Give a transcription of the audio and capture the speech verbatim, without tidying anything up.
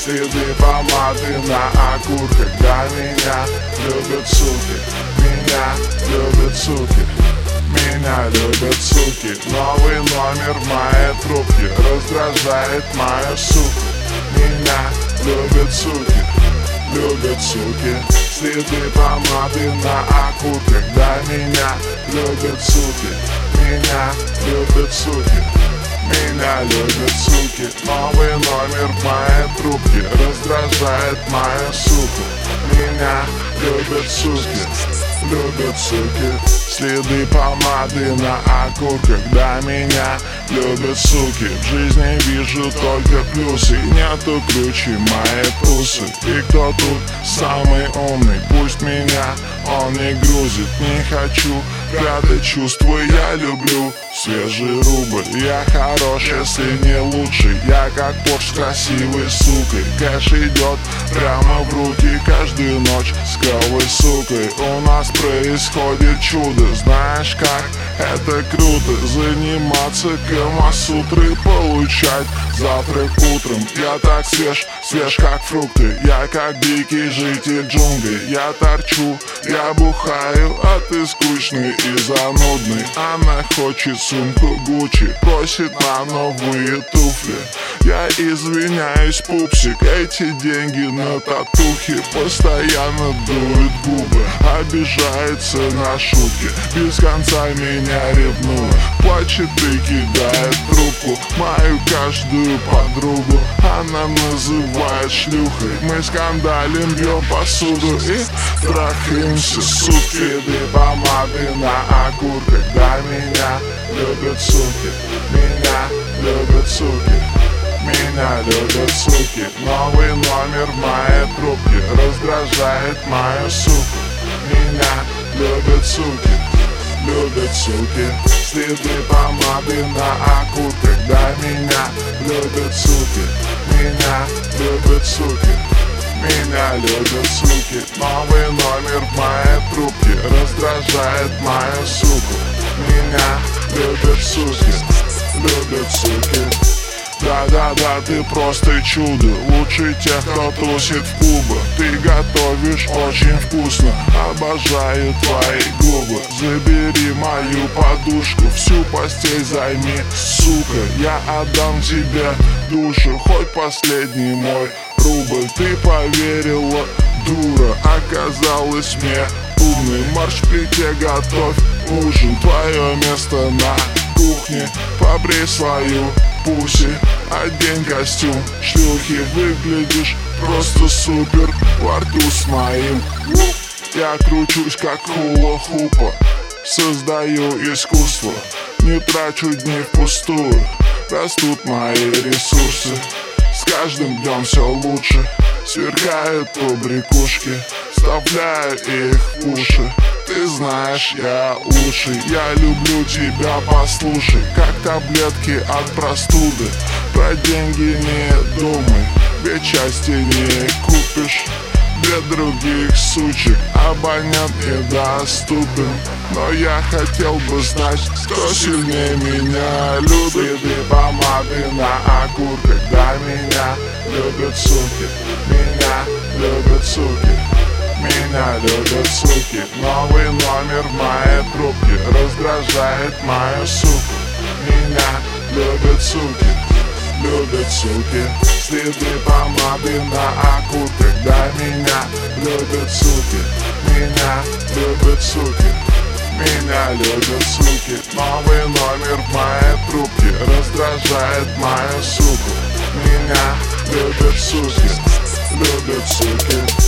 следы помады на окурках. Да, меня любят суки, меня любят суки, меня любят суки. Новый номер в моей трубке раздражает мою суку. Меня любят суки, любят суки. Следы помады на окурках. Да, меня любят суки, меня любят суки, меня любят суки. Новый номер в моей трубке раздражает мою суку. Меня любят суки, любят суки. Следы помады на окурках. Да, меня любят суки. В жизни вижу только плюсы, нету ключи моей тусы. И кто тут самый умный? Пусть меня он не грузит. Не хочу прятать чувства, я люблю свежий рубль. Я хорош, если не лучший. Я как Порш с красивой сукой. Кэш идет прямо в руки каждую ночь с клевой сукой. У нас происходит чудо. Знаешь как? Это круто. Заниматься камасутрой, получать завтрак утром. Я так свеж, свеж как фрукты. Я как дикий житель джунглей. Я торчу, я бухаю, а ты скучный и занудный. Она хочет сумку Гуччи, просит на новые туфли. Я извиняюсь, пупсик, эти деньги на татухи. Постоянно дует губы, обижается на шутки. Без конца меня ревнует, плачет и кидает трубку. Мою каждую подругу она называет шлюхой. Мы скандалим, бьем посуду и трахаемся сутки. Следы помады на окурках. Да, меня любят суки, меня любят суки, меня любят суки. Новый номер в моей трубке раздражает мою суку. Меня любят суки, любят суки. Следы помады на окурках. Да, меня любят суки, меня любят суки, меня любят суки. Новый номер в моей трубке раздражает мою суку. Меня любят суки, любят суки. Да-да-да, ты просто чудо, лучше тех, кто тусит в клубах. Ты готовишь очень вкусно, обожаю твои губы. Забери мою подушку, всю постель займи, сука. Я отдам тебе душу, хоть последний мой рубль. Ты поверила, дура, оказалась мне умной. Марш в плите, готовь ужин, твое место на кухне. Побрей свою пуси, одень костюм шлюхи. Выглядишь просто супер во рту с моим. Я кручусь как хула-хупа, создаю искусство. Не трачу дни впустую, растут мои ресурсы. С каждым днем все лучше, сверкают побрякушки, вставляю их в уши. Ты знаешь, я лучший, я люблю тебя, послушай. Как таблетки от простуды, про деньги не думай, ведь счастья не купишь. Для других сучек абонент недоступен, но я хотел бы знать, кто сильнее меня любит. Следы помады на окурках. Да, меня любят суки, меня любят суки, меня любят суки. Новый номер в моей трубке раздражает мою суку. Меня любят суки, любят суки. Следы помады на окурках. Да, меня любят суки, меня любят суки, меня любят суки. Новый номер в моей трубке раздражает мою суку. Меня любят суки, любят суки.